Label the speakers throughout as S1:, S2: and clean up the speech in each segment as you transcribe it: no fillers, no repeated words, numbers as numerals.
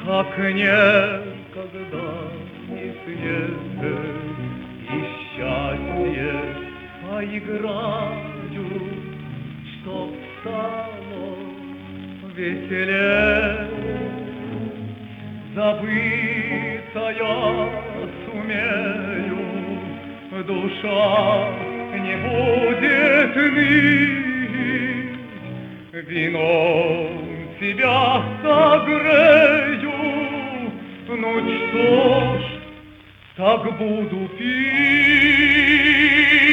S1: как некогда не свет, и счастье поиграю, чтоб стало веселее. Забыться я сумею, душа не будет ныть, вином тебя согрею. Ну что ж, так буду пить.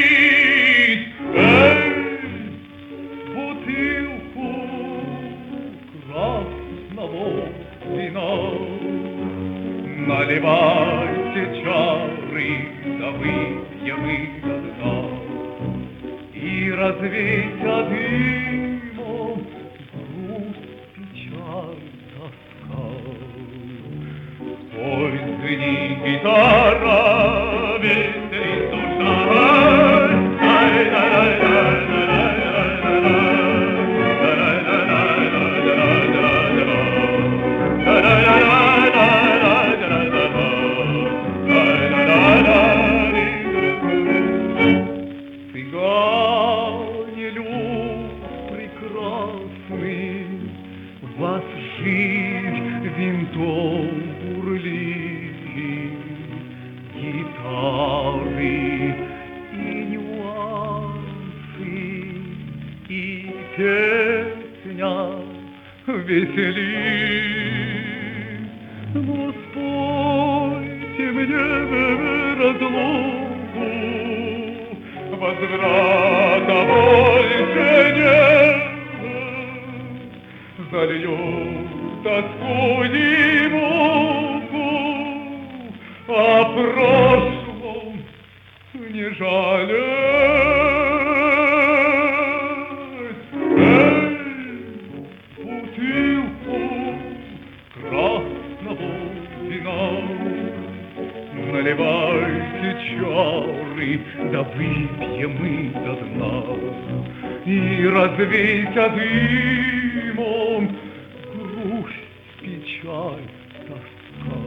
S1: Эй, бутылку красного вина, наливайте чары, да выпьем до дна, и развейся дымом грусть, печаль, тоска. Ой, звени гитара, веселись душа. Цыгане, люд прекрасный, вас жизнь винтом бурлили, гитары и нюансы, и песня весели. Но спойте мне разлуку, возврата больше нет, залью тоску и муку, о прошлом не жалеть. Эй, бутылку красного вина, наливайте чары, да выпьем мы до дна, и развейся дымом грусть, печаль, тоска.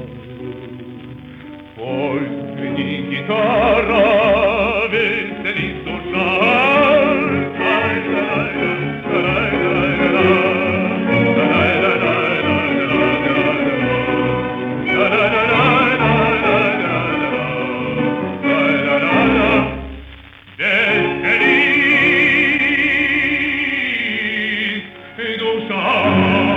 S1: Ой, звени гитара, веселись душа. Веселись душа.